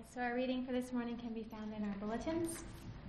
So our reading for this morning can be found in our bulletins.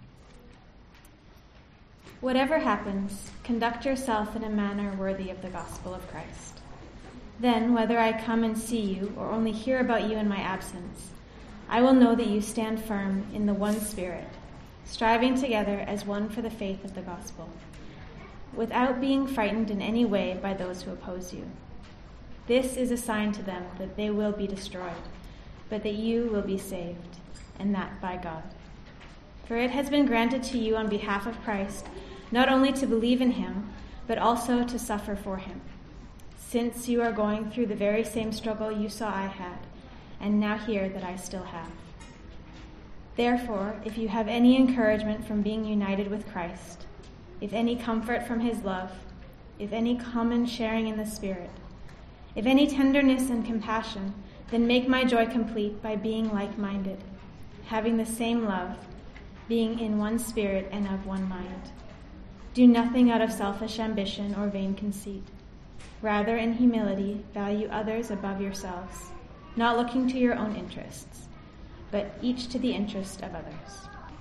Whatever happens, conduct yourself in a manner worthy of the gospel of Christ. Then, whether I come and see you or only hear about you in my absence, I will know that you stand firm in the one Spirit, striving together as one for the faith of the gospel, without being frightened in any way by those who oppose you. This is a sign to them that they will be destroyed, but that you will be saved, and that by God. For it has been granted to you on behalf of Christ not only to believe in him, but also to suffer for him, since you are going through the very same struggle you saw I had, and now hear that I still have. Therefore, if you have any encouragement from being united with Christ, if any comfort from his love, if any common sharing in the Spirit, if any tenderness and compassion, then make my joy complete by being like-minded, having the same love, being in one spirit and of one mind. Do nothing out of selfish ambition or vain conceit. Rather, in humility, value others above yourselves, not looking to your own interests, but each to the interest of others.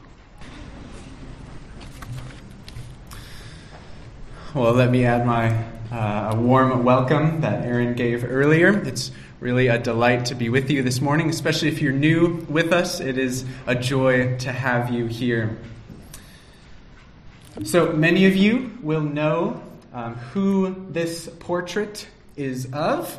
Well, let me add my a warm welcome that Aaron gave earlier. It's really a delight to be with you this morning, especially if you're new with us. It is a joy to have you here. So many of you will know who this portrait is of.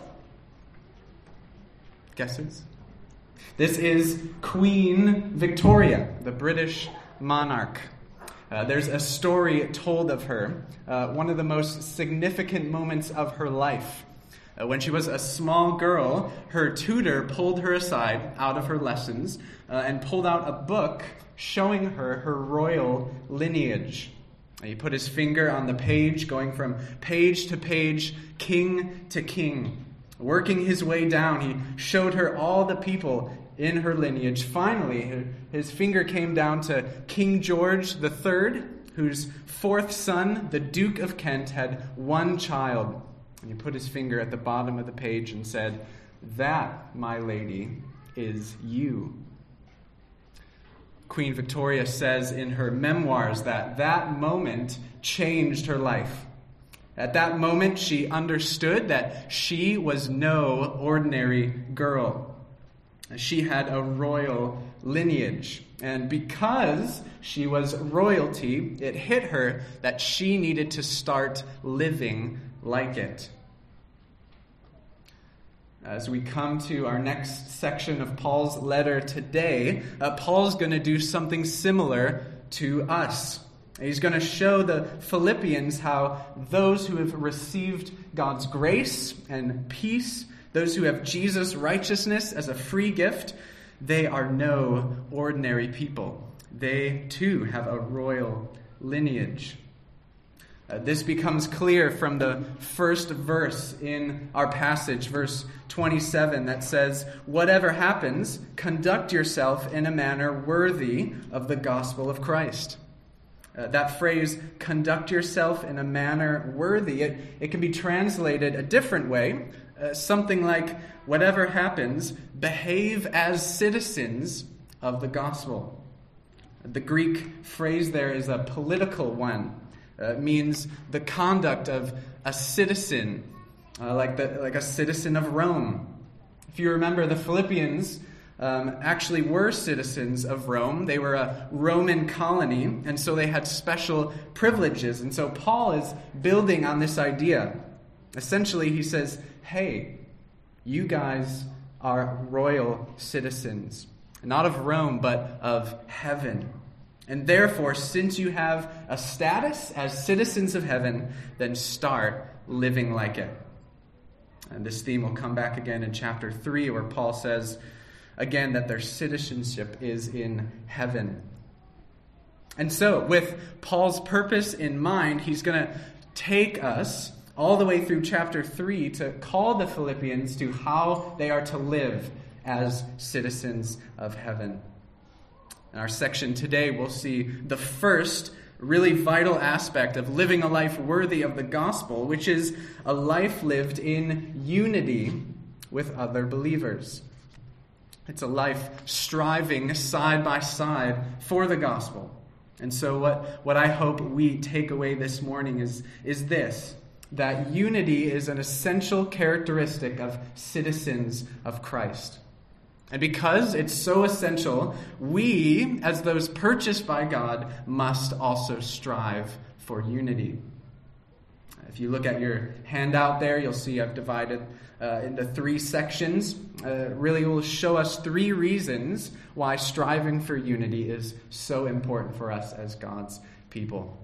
Guesses? This is Queen Victoria, the British monarch. There's a story told of her, one of the most significant moments of her life. When she was a small girl, her tutor pulled her aside out of her lessons and pulled out a book showing her royal lineage. He put his finger on the page, going from page to page, king to king. Working his way down, he showed her all the people in her lineage. Finally, his finger came down to King George III, whose fourth son, the Duke of Kent, had one child. And he put his finger at the bottom of the page and said, "That, my lady, is you." Queen Victoria says in her memoirs that moment changed her life. At that moment, she understood that she was no ordinary girl. She had a royal lineage. And because she was royalty, it hit her that she needed to start living like it. As we come to our next section of Paul's letter today, Paul's going to do something similar to us. He's going to show the Philippians how those who have received God's grace and peace, those who have Jesus' righteousness as a free gift, they are no ordinary people. They too have a royal lineage. This becomes clear from the first verse in our passage, verse 27, that says, "Whatever happens, conduct yourself in a manner worthy of the gospel of Christ." That phrase, "conduct yourself in a manner worthy," it can be translated a different way, something like, "Whatever happens, behave as citizens of the gospel." The Greek phrase there is a political one. It means the conduct of a citizen, like a citizen of Rome. If you remember, the Philippians actually were citizens of Rome. They were a Roman colony, and so they had special privileges. And so Paul is building on this idea. Essentially, he says, hey, you guys are royal citizens, not of Rome, but of heaven. And therefore, since you have a status as citizens of heaven, then start living like it. And this theme will come back again in chapter 3, where Paul says, again, that their citizenship is in heaven. And so, with Paul's purpose in mind, he's going to take us all the way through chapter 3 to call the Philippians to how they are to live as citizens of heaven. In our section today, we'll see the first really vital aspect of living a life worthy of the gospel, which is a life lived in unity with other believers. It's a life striving side by side for the gospel. And so what I hope we take away this morning is this, that unity is an essential characteristic of citizens of Christ. And because it's so essential, we, as those purchased by God, must also strive for unity. If you look at your handout there, you'll see I've divided into 3 sections. Really will show us 3 reasons why striving for unity is so important for us as God's people.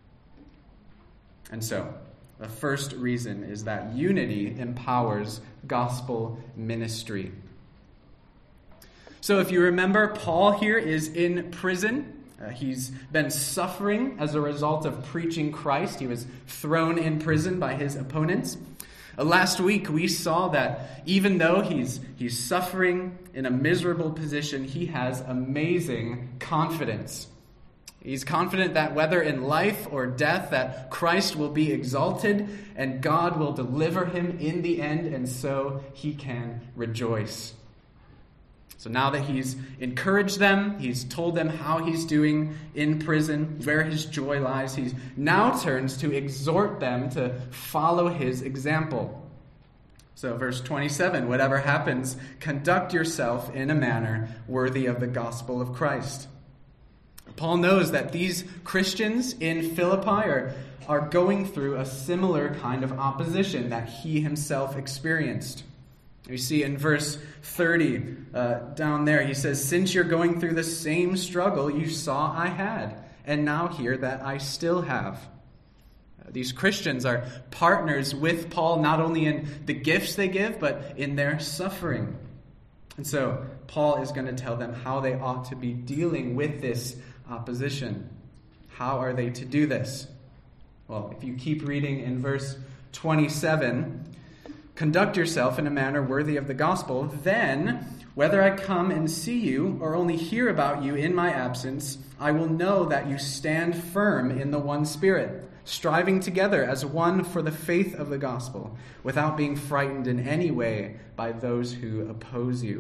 And so, the first reason is that unity empowers gospel ministry. So if you remember, Paul here is in prison. He's been suffering as a result of preaching Christ. He was thrown in prison by his opponents. Last week we saw that even though he's suffering in a miserable position, he has amazing confidence. He's confident that whether in life or death, that Christ will be exalted and God will deliver him in the end, and so he can rejoice. So now that he's encouraged them, he's told them how he's doing in prison, where his joy lies, he now turns to exhort them to follow his example. So verse 27, whatever happens, conduct yourself in a manner worthy of the gospel of Christ. Paul knows that these Christians in Philippi are going through a similar kind of opposition that he himself experienced. You see in verse 30 down there, he says, since you're going through the same struggle you saw I had, and now hear that I still have. These Christians are partners with Paul, not only in the gifts they give, but in their suffering. And so Paul is going to tell them how they ought to be dealing with this opposition. How are they to do this? Well, if you keep reading in verse 27, conduct yourself in a manner worthy of the gospel, then, whether I come and see you or only hear about you in my absence, I will know that you stand firm in the one Spirit, striving together as one for the faith of the gospel, without being frightened in any way by those who oppose you.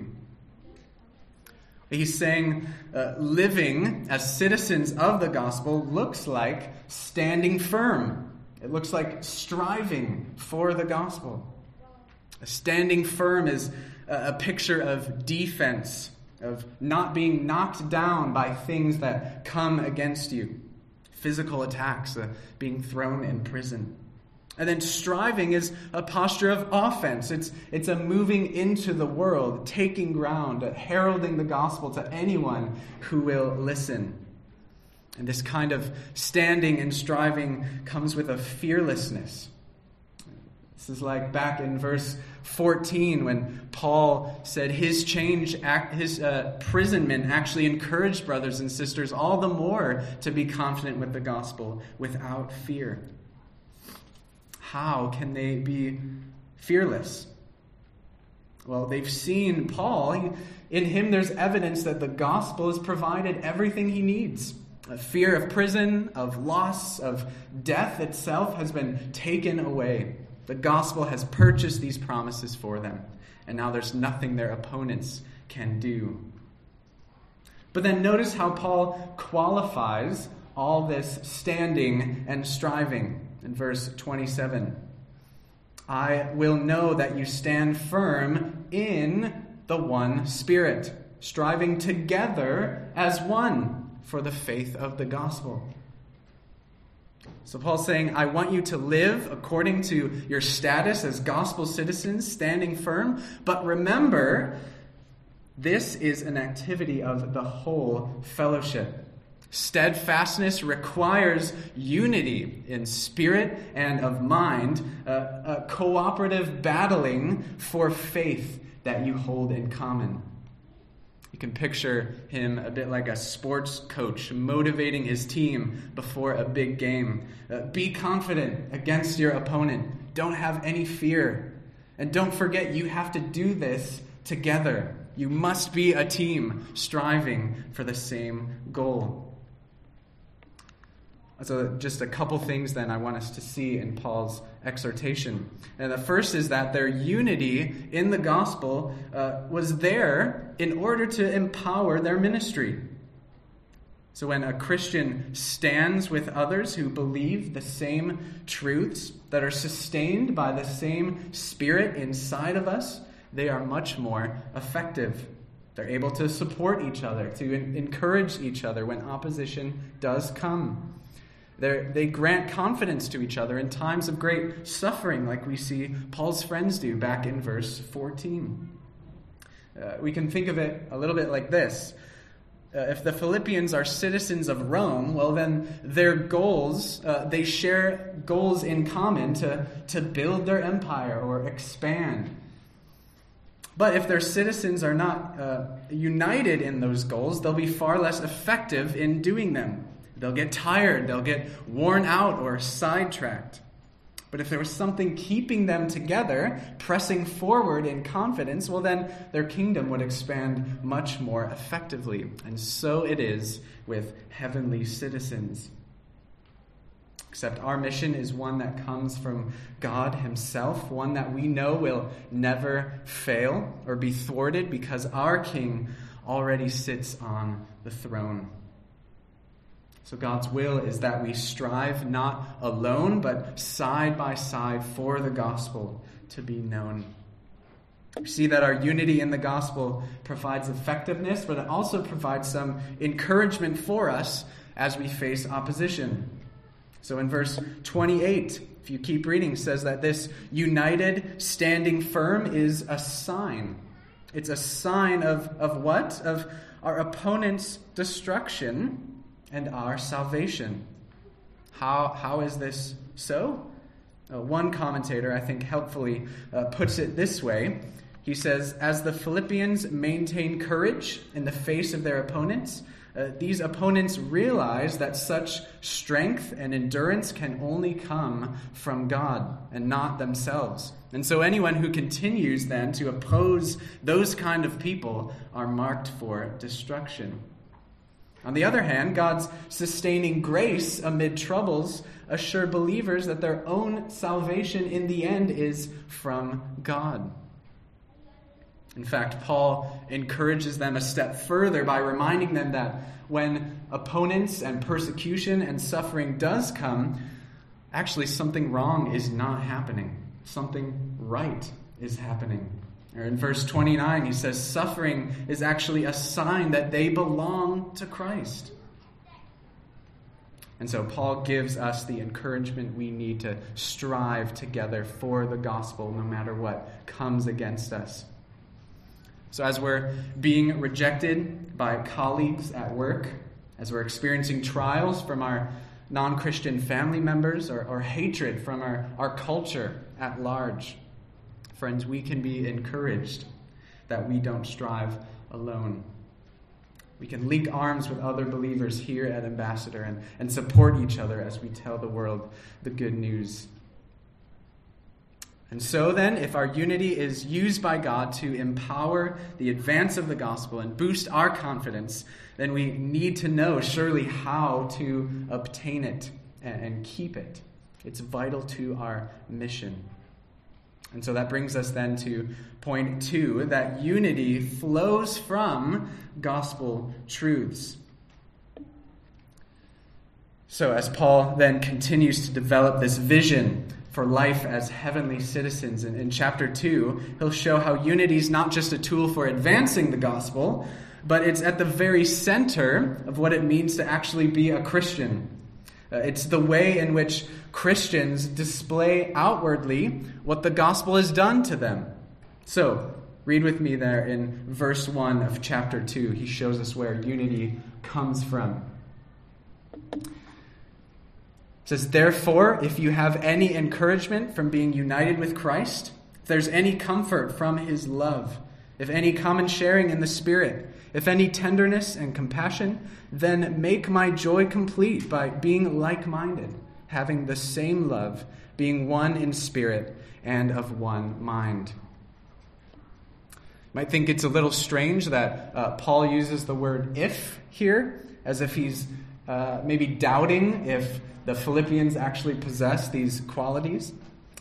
He's saying living as citizens of the gospel looks like standing firm. It looks like striving for the gospel. Standing firm is a picture of defense, of not being knocked down by things that come against you. Physical attacks, being thrown in prison. And then striving is a posture of offense. It's a moving into the world, taking ground, heralding the gospel to anyone who will listen. And this kind of standing and striving comes with a fearlessness. This is like back in verse 14 when Paul said his imprisonment actually encouraged brothers and sisters all the more to be confident with the gospel without fear. How can they be fearless? Well, they've seen Paul. In him there's evidence that the gospel has provided everything he needs. A fear of prison, of loss, of death itself has been taken away. The gospel has purchased these promises for them, and now there's nothing their opponents can do. But then notice how Paul qualifies all this standing and striving in verse 27. I will know that you stand firm in the one Spirit, striving together as one for the faith of the gospel. So Paul's saying, I want you to live according to your status as gospel citizens, standing firm. But remember, this is an activity of the whole fellowship. Steadfastness requires unity in spirit and of mind, a cooperative battling for faith that you hold in common. You can picture him a bit like a sports coach motivating his team before a big game. Be confident against your opponent. Don't have any fear. And don't forget, you have to do this together. You must be a team striving for the same goal. So just a couple things then I want us to see in Paul's exhortation. And the first is that their unity in the gospel was there in order to empower their ministry. So when a Christian stands with others who believe the same truths, that are sustained by the same Spirit inside of us, they are much more effective. They're able to support each other, to encourage each other when opposition does come. They grant confidence to each other in times of great suffering, like we see Paul's friends do back in verse 14. We can think of it a little bit like this. If the Philippians are citizens of Rome, well then their goals, they share goals in common to build their empire or expand. But if their citizens are not united in those goals, they'll be far less effective in doing them. They'll get tired, they'll get worn out or sidetracked. But if there was something keeping them together, pressing forward in confidence, well then their kingdom would expand much more effectively. And so it is with heavenly citizens. Except our mission is one that comes from God himself, one that we know will never fail or be thwarted because our King already sits on the throne. So God's will is that we strive not alone, but side by side for the gospel to be known. We see that our unity in the gospel provides effectiveness, but it also provides some encouragement for us as we face opposition. So in verse 28, if you keep reading, it says that this united, standing firm is a sign. It's a sign of what? Of our opponent's destruction and our salvation. How is this so? One commentator, I think, helpfully puts it this way. He says, as the Philippians maintain courage in the face of their opponents, these opponents realize that such strength and endurance can only come from God and not themselves. And so anyone who continues then to oppose those kind of people are marked for destruction. On the other hand, God's sustaining grace amid troubles assure believers that their own salvation in the end is from God. In fact, Paul encourages them a step further by reminding them that when opponents and persecution and suffering does come, actually something wrong is not happening. Something right is happening. Or in verse 29, he says, suffering is actually a sign that they belong to Christ. And so Paul gives us the encouragement we need to strive together for the gospel no matter what comes against us. So as we're being rejected by colleagues at work, as we're experiencing trials from our non-Christian family members or hatred from our culture at large, friends, we can be encouraged that we don't strive alone. We can link arms with other believers here at Ambassador and support each other as we tell the world the good news. And so then, if our unity is used by God to empower the advance of the gospel and boost our confidence, then we need to know surely how to obtain it and keep it. It's vital to our mission. And so that brings us then to point 2, that unity flows from gospel truths. So as Paul then continues to develop this vision for life as heavenly citizens, in chapter 2, he'll show how unity is not just a tool for advancing the gospel, but it's at the very center of what it means to actually be a Christian. It's the way in which Christians display outwardly what the gospel has done to them. So, read with me there in verse 1 of chapter 2. He shows us where unity comes from. It says, therefore, if you have any encouragement from being united with Christ, if there's any comfort from his love, if any common sharing in the Spirit, if any tenderness and compassion, then make my joy complete by being like-minded, having the same love, being one in spirit and of one mind. You might think it's a little strange that Paul uses the word if here, as if he's maybe doubting if the Philippians actually possess these qualities.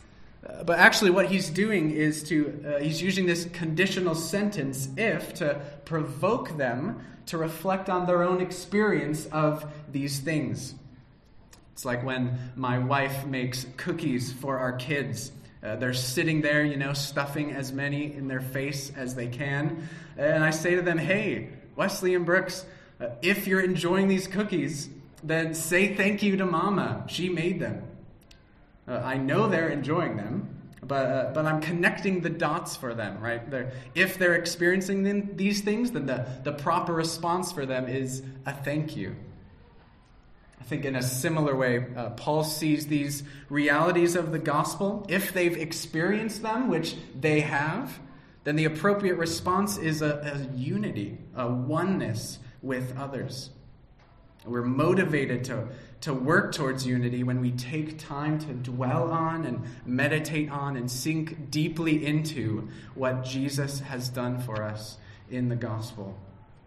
But actually what he's doing is he's using this conditional sentence, if, to provoke them to reflect on their own experience of these things. It's like when my wife makes cookies for our kids. They're sitting there, stuffing as many in their face as they can. And I say to them, hey, Wesley and Brooks, if you're enjoying these cookies, then say thank you to Mama. She made them. I know they're enjoying them, but I'm connecting the dots for them, right? If they're experiencing these things, then the proper response for them is a thank you. I think in a similar way, Paul sees these realities of the gospel. If they've experienced them, which they have, then the appropriate response is a unity, a oneness with others. We're motivated to work towards unity when we take time to dwell on and meditate on and sink deeply into what Jesus has done for us in the gospel.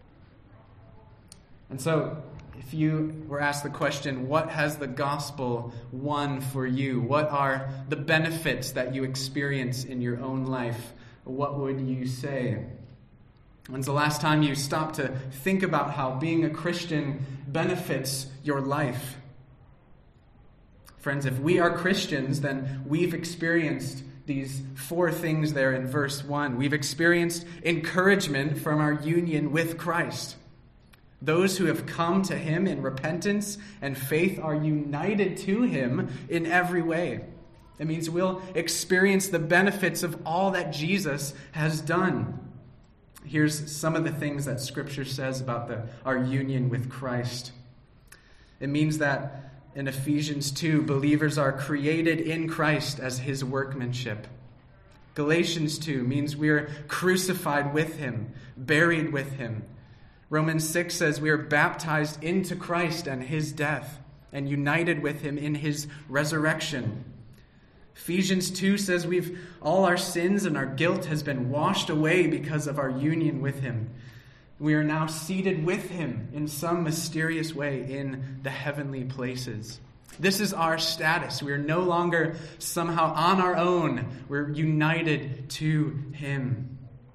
And so, if you were asked the question, what has the gospel won for you? What are the benefits that you experience in your own life? What would you say? When's the last time you stopped to think about how being a Christian benefits your life? Friends, if we are Christians, then we've experienced these 4 things there in verse 1. We've experienced encouragement from our union with Christ. Those who have come to him in repentance and faith are united to him in every way. It means we'll experience the benefits of all that Jesus has done. Here's some of the things that Scripture says about our union with Christ. It means that in Ephesians 2, believers are created in Christ as his workmanship. Galatians 2 means we are crucified with him, buried with him. Romans 6 says we are baptized into Christ and his death and united with him in his resurrection. Ephesians 2 says all our sins and our guilt has been washed away because of our union with him. We are now seated with him in some mysterious way in the heavenly places. This is our status. We are no longer somehow on our own. We're united to him.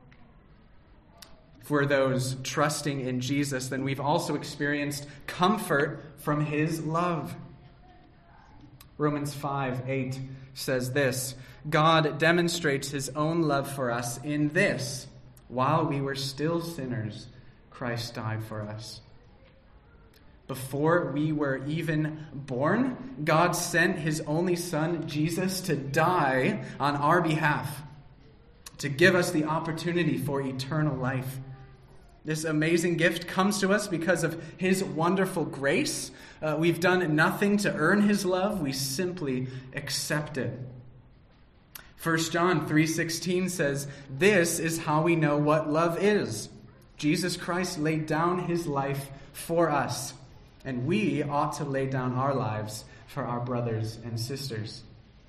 For those trusting in Jesus, then we've also experienced comfort from his love. Romans 5:8 says this, God demonstrates his own love for us in this: while we were still sinners, Christ died for us. Before we were even born, God sent his only Son, Jesus, to die on our behalf, to give us the opportunity for eternal life. This amazing gift comes to us because of his wonderful grace. We've done nothing to earn his love. We simply accept it. 1 John 3:16 says, this is how we know what love is. Jesus Christ laid down his life for us, and we ought to lay down our lives for our brothers and sisters.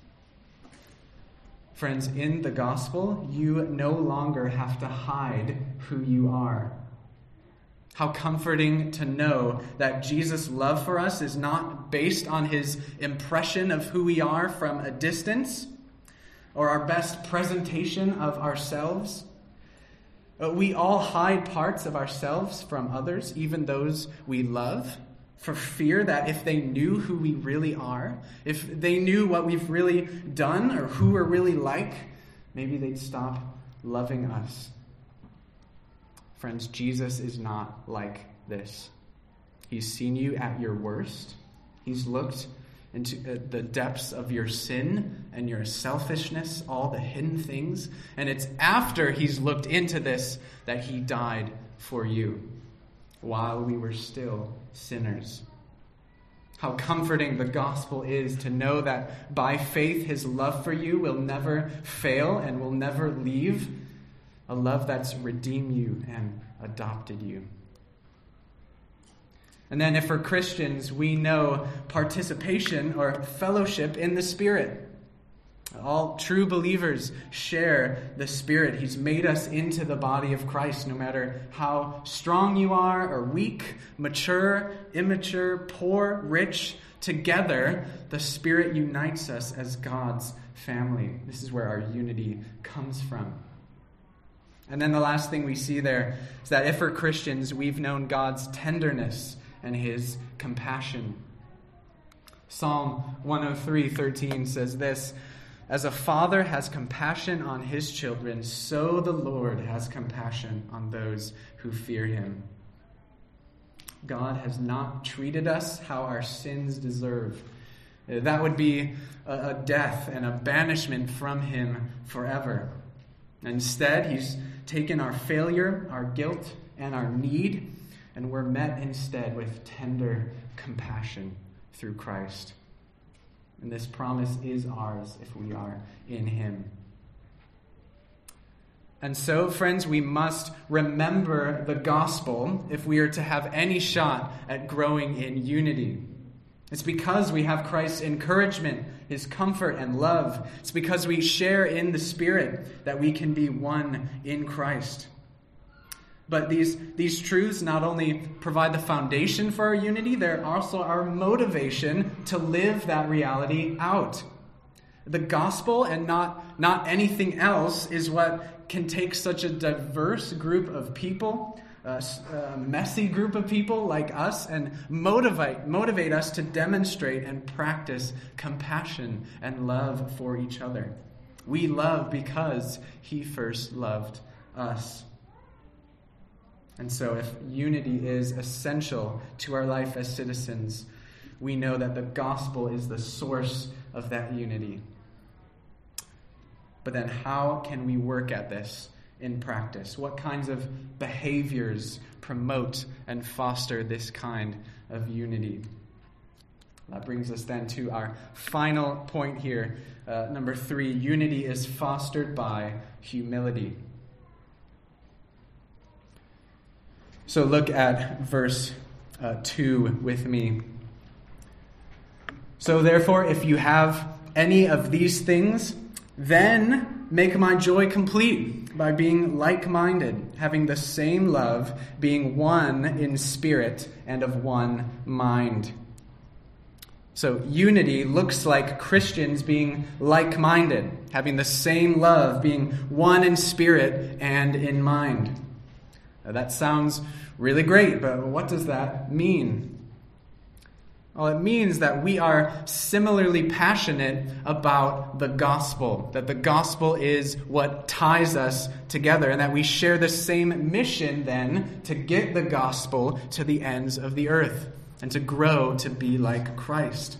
Friends, in the gospel, you no longer have to hide who you are. How comforting to know that Jesus' love for us is not based on his impression of who we are from a distance or our best presentation of ourselves. We all hide parts of ourselves from others, even those we love, for fear that if they knew who we really are, if they knew what we've really done or who we're really like, maybe they'd stop loving us. Friends, Jesus is not like this. He's seen you at your worst. He's looked into the depths of your sin and your selfishness, all the hidden things. And it's after he's looked into this that he died for you while we were still sinners. How comforting the gospel is to know that by faith his love for you will never fail and will never leave. A love that's redeemed you and adopted you. And then if we're Christians, we know participation or fellowship in the Spirit. All true believers share the Spirit. He's made us into the body of Christ, no matter how strong you are or weak, mature, immature, poor, rich. Together, the Spirit unites us as God's family. This is where our unity comes from. And then the last thing we see there is that if we're Christians, we've known God's tenderness and his compassion. Psalm 103:13 says this, "As a father has compassion on his children, so the Lord has compassion on those who fear him." God has not treated us how our sins deserve. That would be a death and a banishment from him forever. Instead, he's taken our failure, our guilt, and our need, and we're met instead with tender compassion through Christ. And this promise is ours if we are in him. And so, friends, we must remember the gospel if we are to have any shot at growing in unity. It's because we have Christ's encouragement, his comfort and love. It's because we share in the Spirit that we can be one in Christ. But these truths not only provide the foundation for our unity, they're also our motivation to live that reality out. The gospel and not anything else is what can take such a diverse group of people, a messy group of people like us, and motivate us to demonstrate and practice compassion and love for each other. We love because he first loved us. And so if unity is essential to our life as citizens, we know that the gospel is the source of that unity. But then how can we work at this in practice? What kinds of behaviors promote and foster this kind of unity? That brings us then to our final point here. Number 3, unity is fostered by humility. So look at verse 2 with me. "So therefore, if you have any of these things, then make my joy complete by being like-minded, having the same love, being one in spirit and of one mind." So unity looks like Christians being like-minded, having the same love, being one in spirit and in mind. Now, that sounds really great, but what does that mean? Well, it means that we are similarly passionate about the gospel, that the gospel is what ties us together, and that we share the same mission then to get the gospel to the ends of the earth and to grow to be like Christ.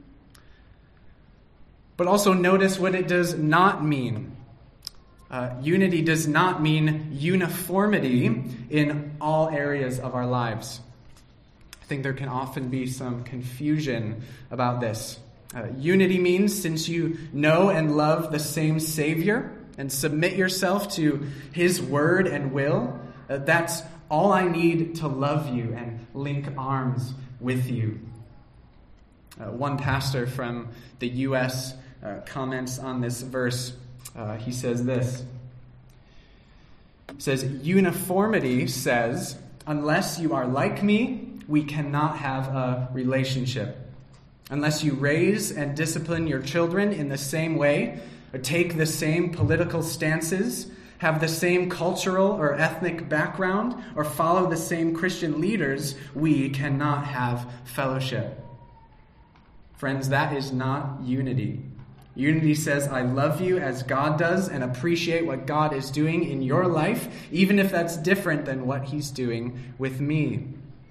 But also notice what it does not mean. Unity does not mean uniformity in all areas of our lives. I think there can often be some confusion about this. Unity means since you know and love the same Savior and submit yourself to his word and will, that's all I need to love you and link arms with you. One pastor from the U.S. Comments on this verse. He says this. He says, "Uniformity says, unless you are like me, we cannot have a relationship. Unless you raise and discipline your children in the same way, or take the same political stances, have the same cultural or ethnic background, or follow the same Christian leaders, we cannot have fellowship." Friends, that is not unity. Unity says, I love you as God does and appreciate what God is doing in your life, even if that's different than what he's doing with me.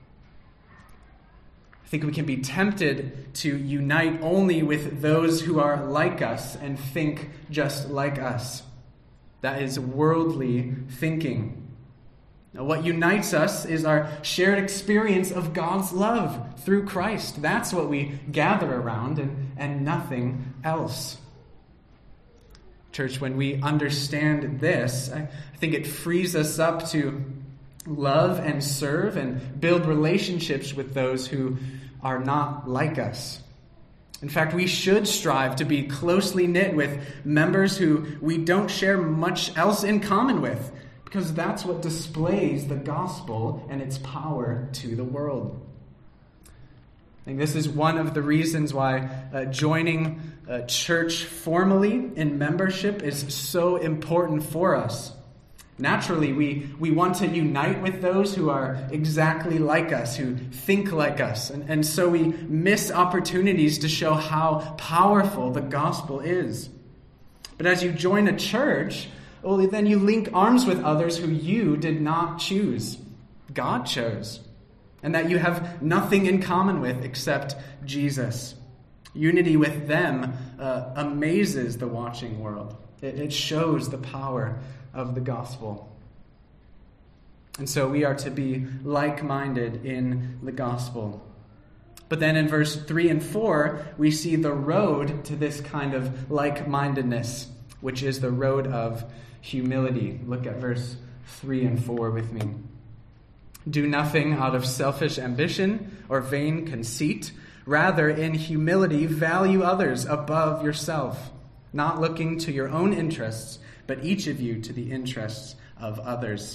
I think we can be tempted to unite only with those who are like us and think just like us. That is worldly thinking. Now, what unites us is our shared experience of God's love through Christ. That's what we gather around and nothing else. Church, when we understand this, I think it frees us up to love and serve and build relationships with those who are not like us. In fact, we should strive to be closely knit with members who we don't share much else in common with, because that's what displays the gospel and its power to the world. I think this is one of the reasons why joining a church formally in membership is so important for us. Naturally, we want to unite with those who are exactly like us, who think like us, and so we miss opportunities to show how powerful the gospel is. But as you join a church, well, then you link arms with others who you did not choose. God chose. And that you have nothing in common with except Jesus. Unity with them amazes the watching world. It shows the power of the gospel. And so we are to be like-minded in the gospel. But then in verse 3 and 4, we see the road to this kind of like-mindedness, which is the road of humility. Look at verse 3 and 4 with me. Do nothing out of selfish ambition or vain conceit. Rather, in humility, value others above yourself, not looking to your own interests, but each of you to the interests of others.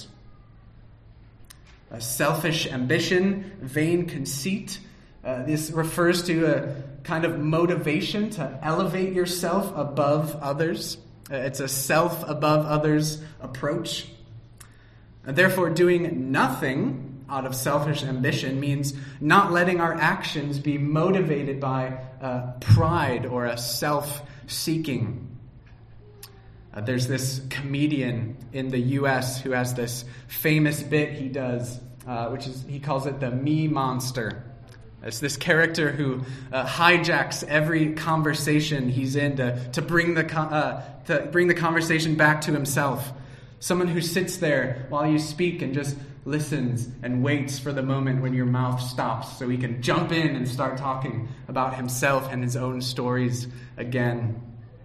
A selfish ambition, vain conceit. This refers to a kind of motivation to elevate yourself above others. It's a self above others approach. And therefore, doing nothing out of selfish ambition means not letting our actions be motivated by pride or a self-seeking. There's this comedian in the U.S. who has this famous bit he does, he calls it the me monster. It's this character who hijacks every conversation he's in to bring the conversation back to himself. Someone who sits there while you speak and just listens and waits for the moment when your mouth stops so he can jump in and start talking about himself and his own stories again.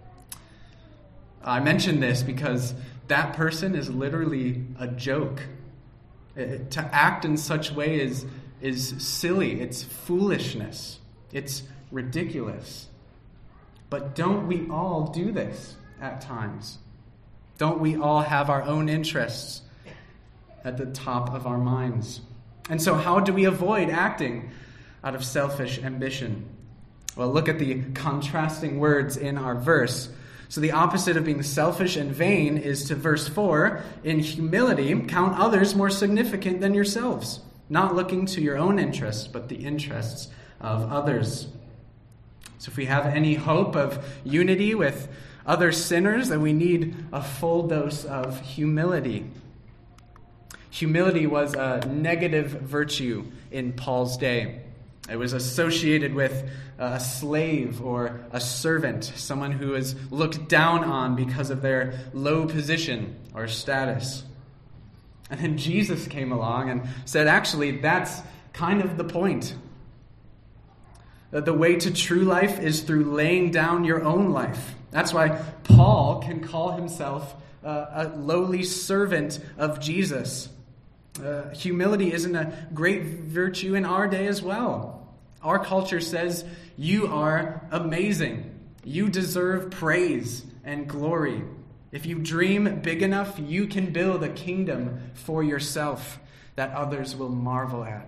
I mention this because that person is literally a joke. To act in such a way is silly. It's foolishness. It's ridiculous. But don't we all do this at times? Don't we all have our own interests at the top of our minds? And so how do we avoid acting out of selfish ambition? Well, look at the contrasting words in our verse. So the opposite of being selfish and vain is to verse 4, in humility, count others more significant than yourselves, not looking to your own interests, but the interests of others. So if we have any hope of unity with other sinners, then we need a full dose of humility. Humility was a negative virtue in Paul's day. It was associated with a slave or a servant, someone who is looked down on because of their low position or status. And then Jesus came along and said, actually, that's kind of the point. That the way to true life is through laying down your own life. That's why Paul can call himself a lowly servant of Jesus. Humility isn't a great virtue in our day as well. Our culture says you are amazing. You deserve praise and glory. If you dream big enough, you can build a kingdom for yourself that others will marvel at.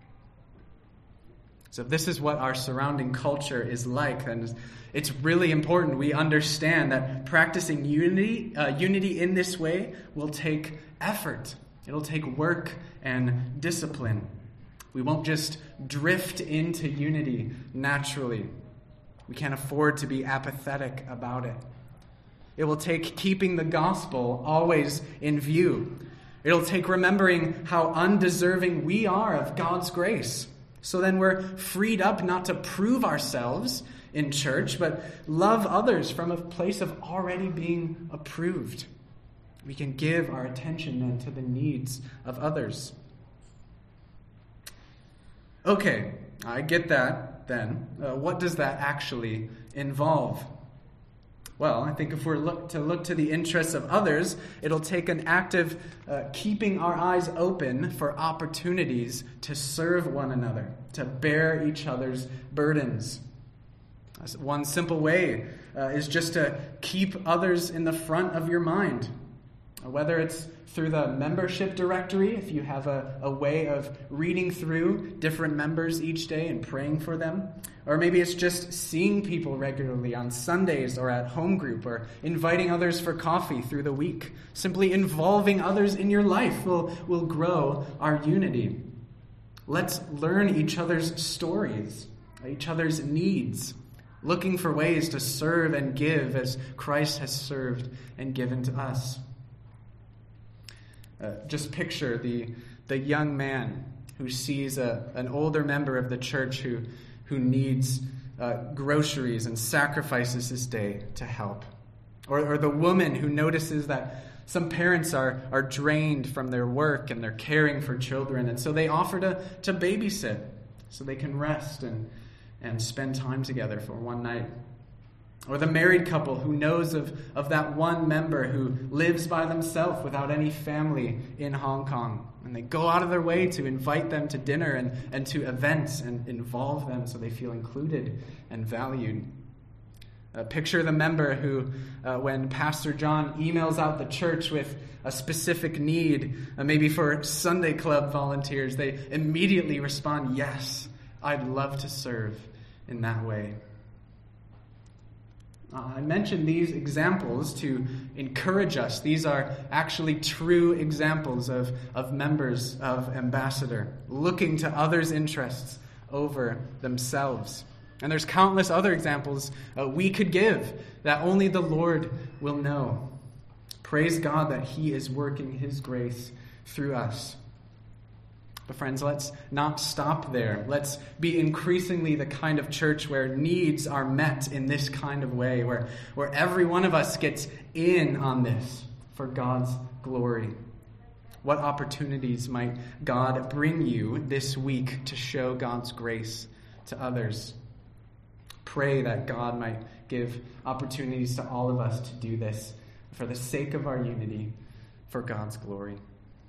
So if this is what our surrounding culture is like, then it's really important we understand that practicing unity in this way will take effort. It'll take work and discipline. We won't just drift into unity naturally. We can't afford to be apathetic about it. It will take keeping the gospel always in view. It'll take remembering how undeserving we are of God's grace. So then we're freed up not to prove ourselves in church, but love others from a place of already being approved. We can give our attention then to the needs of others. Okay, I get that then. What does that actually involve? Well, I think if we're look to the interests of others, it'll take an active keeping our eyes open for opportunities to serve one another, to bear each other's burdens. One simple way is just to keep others in the front of your mind. whether it's through the membership directory, if you have a way of reading through different members each day and praying for them, or maybe it's just seeing people regularly on Sundays or at home group, or inviting others for coffee through the week. Simply involving others in your life will grow our unity. Let's learn each other's stories, each other's needs, looking for ways to serve and give as Christ has served and given to us. Just picture the young man who sees an older member of the church who needs groceries and sacrifices his day to help. Or the woman who notices that some parents are drained from their work and they're caring for children, and so they offer to babysit so they can rest and spend time together for one night. Or the married couple who knows of that one member who lives by themselves without any family in Hong Kong. And they go out of their way to invite them to dinner and to events and involve them so they feel included and valued. Picture the member who, when Pastor John emails out the church with a specific need, maybe for Sunday club volunteers, they immediately respond, "Yes, I'd love to serve in that way." I mentioned these examples to encourage us. These are actually true examples of members of Ambassador, looking to others' interests over themselves. And there's countless other examples we could give that only the Lord will know. Praise God that He is working His grace through us. But friends, let's not stop there. Let's be increasingly the kind of church where needs are met in this kind of way, where every one of us gets in on this for God's glory. What opportunities might God bring you this week to show God's grace to others? Pray that God might give opportunities to all of us to do this for the sake of our unity, for God's glory.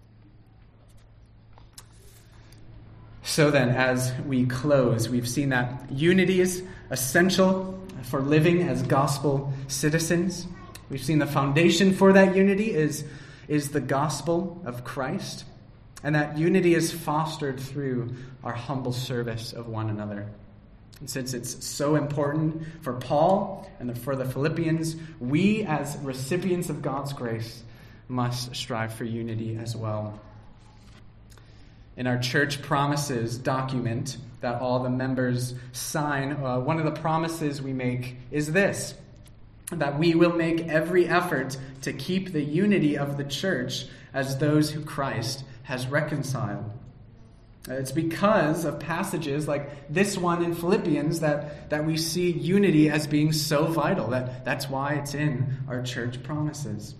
So then, as we close, we've seen that unity is essential for living as gospel citizens. We've seen the foundation for that unity is the gospel of Christ, and that unity is fostered through our humble service of one another. And since it's so important for Paul and for the Philippians, we as recipients of God's grace must strive for unity as well. In our church promises document that all the members sign, one of the promises we make is this: that we will make every effort to keep the unity of the church as those who Christ has reconciled. It's because of passages like this one in Philippians that we see unity as being so vital. That's why it's in our church promises.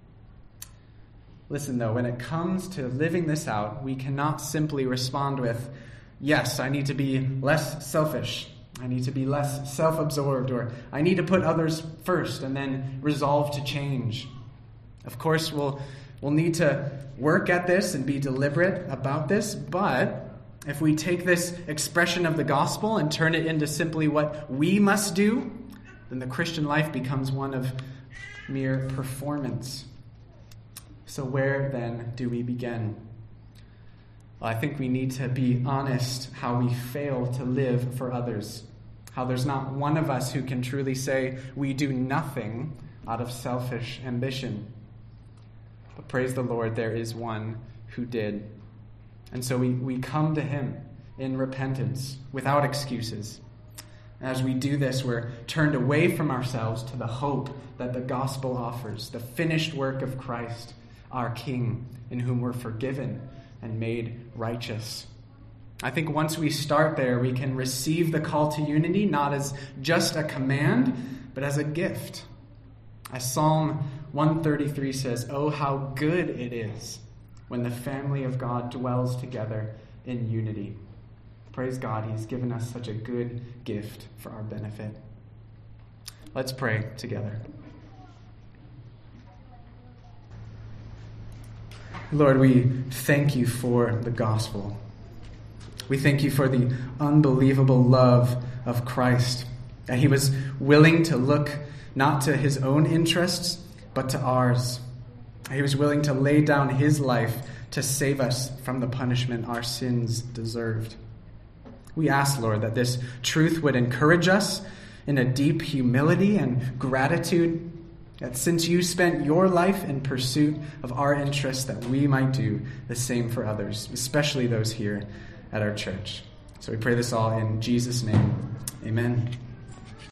Listen, though, when it comes to living this out, we cannot simply respond with, "Yes, I need to be less selfish. I need to be less self-absorbed," or "I need to put others first," and then resolve to change. Of course, we'll need to work at this and be deliberate about this, but if we take this expression of the gospel and turn it into simply what we must do, then the Christian life becomes one of mere performance. So where then do we begin? Well, I think we need to be honest how we fail to live for others. How there's not one of us who can truly say we do nothing out of selfish ambition. But praise the Lord, there is one who did. And so we come to Him in repentance, without excuses. As we do this, we're turned away from ourselves to the hope that the gospel offers, the finished work of Christ, our King, in whom we're forgiven and made righteous. I think once we start there, we can receive the call to unity, not as just a command, but as a gift. As Psalm 133 says, "Oh, how good it is when the family of God dwells together in unity." Praise God, He's given us such a good gift for our benefit. Let's pray together. Lord, we thank You for the gospel. We thank You for the unbelievable love of Christ, that He was willing to look not to His own interests, but to ours. He was willing to lay down his life to save us from the punishment our sins deserved. We ask, Lord, that this truth would encourage us in a deep humility and gratitude, that since you spent your life in pursuit of our interests, that we might do the same for others, especially those here at our church. So we pray this all in Jesus' name. Amen.